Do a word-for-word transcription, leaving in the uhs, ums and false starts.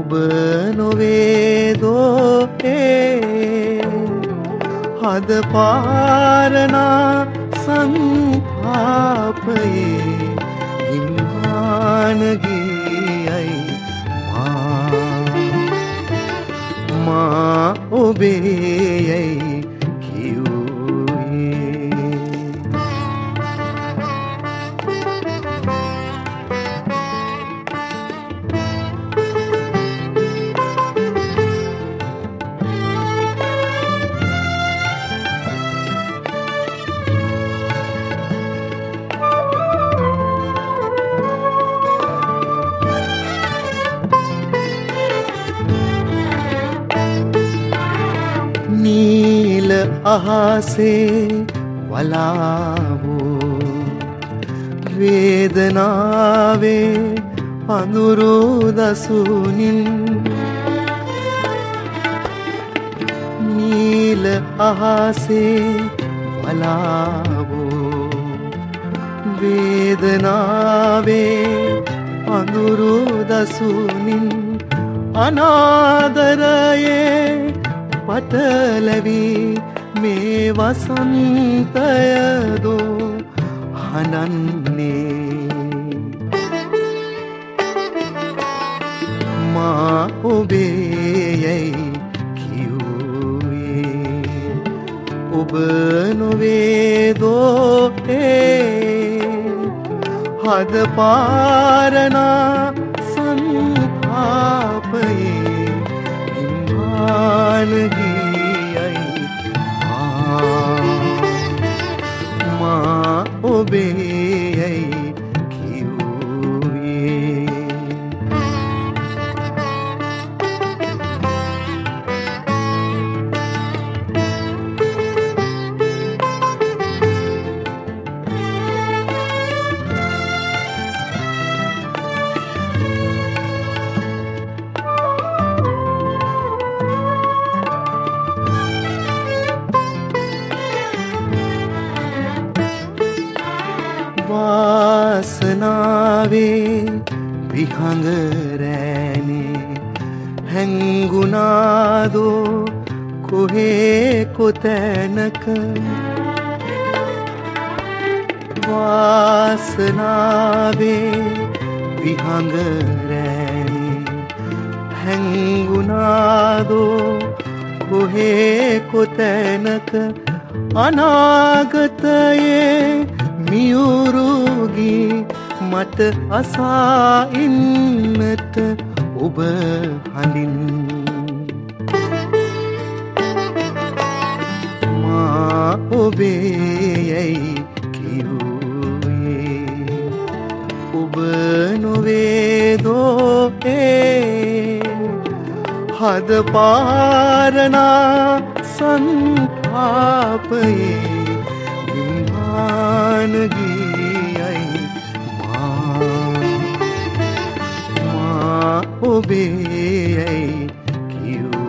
ඔබ නොවේදෝ ඒ හද පාරනා සංපාපයේ ගිම්හානගියයි මා ඔබේයයි නීල අහසේ වලාවෝ වේදනාවේ අඳුරු දසුනින් නීල අහසේ වලාවෝ වේදනාවේ අඳුරු දසුනින් අනාදරයේ පටලැවි මේ වසන්තයදෝ හඬන්නේ මා ඔබේයයි කිව්වේ ඔබ නොවේදෝ ඒ හද පාරනා සංපාපයේ ගිම්හානගියයි මා ඔබේයයි කිව්වේ වාසනාවේ විහඟ රෑනේ හැංගුණාදෝ කොහේ කොතැනක වාසනාවේ විහඟ රෑනේ හැංගුණාදෝ කොහේ කොතැනක අනාගතයේ මියුරුගී මට අසා ඉන්නට ඔබ හඬින් මා ඔබේයයි කිව්වේ ඔබ නොවේදෝ ඒ හද පාරනා සංපාපයේ ගිම්හානගියයි මා මා ඔබේයයි කිව්වේ